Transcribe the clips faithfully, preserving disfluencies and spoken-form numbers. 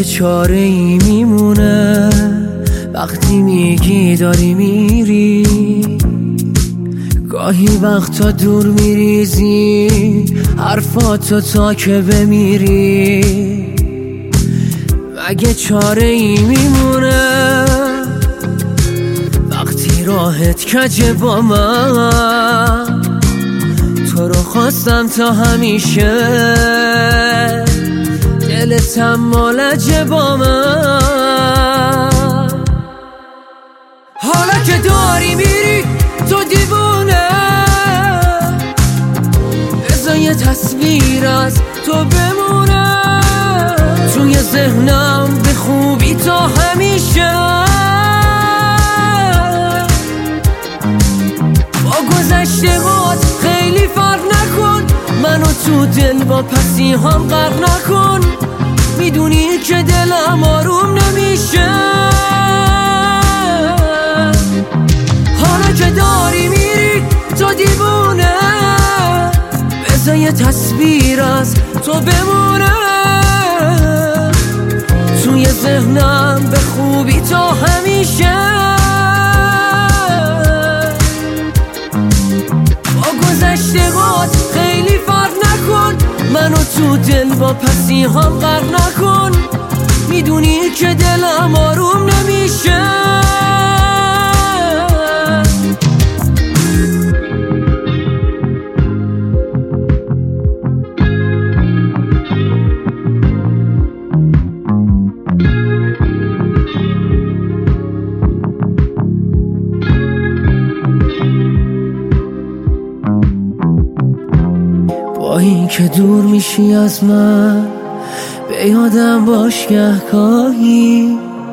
چاره ای میمونه وقتی میگی داری میری؟ گاهی وقتا دور میریزی حرفاتو تا که بمیری. مگه چاره ای میمونه وقتی راحت کجه با من؟ تو رو خواستم تا همیشه دلتم مالجه با من. حالا که داری میری تو دیوونه، بذار یه تصویر از تو بمونه توی ذهنم به خوبی تا همیشه. با گذشته‌هات خیلی فرق نکن، منو تو دل با پسی هم غرق نکن. میدونی که دلم آروم نمیشه. حالا که داری میری تو دیوونه، بذار یه تصویر از تو بمونه توی ذهنم به خوبی تا همیشه. با گذشته‌هات خیلی فرق نکن، منو تو دل با پسی هم غرق نکن. میدونی که دلم آروم نمیشه. با این که دور میشی از من به یادم باش گهگاهی،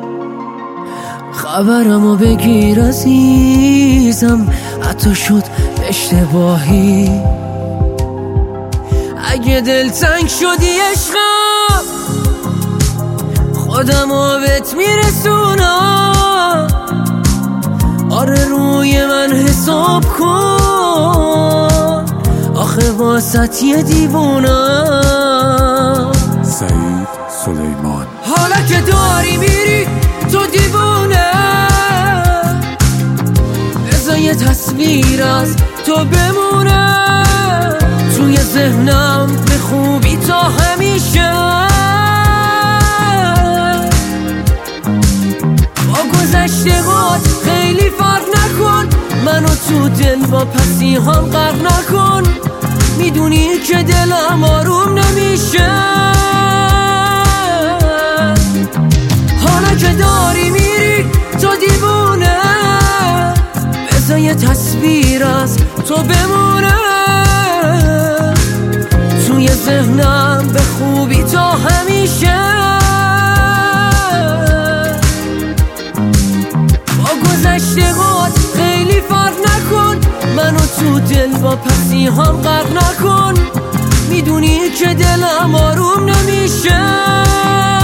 خبرمو بگیر عزیزم حتی شد اشتباهی. اگه دلتنگ شدی عشقم خودمو بهت میرسونم. آره روی من حساب کن، آخه واسط یه دیوونم. سعید سلیمان. حالا که داری میری تو دیوونه، بذار یه تصویر از تو بمونه توی ذهنم به خوبی تا همیشه. با گذشته‌هات خیلی فرق نکن، منو تو دل با پسی هم غرق نکن. میدونی که دلم آروم نمیشه. حالا که داری میری تو دیوونه، بذار یه تصویر از تو بمونه توی ذهنم به خوبی تا همیشه. با گذشته‌هات خیلی فرق نکن، منو تو دل با پسی هم غرق نکن. میدونی که دلم آروم نمیشه.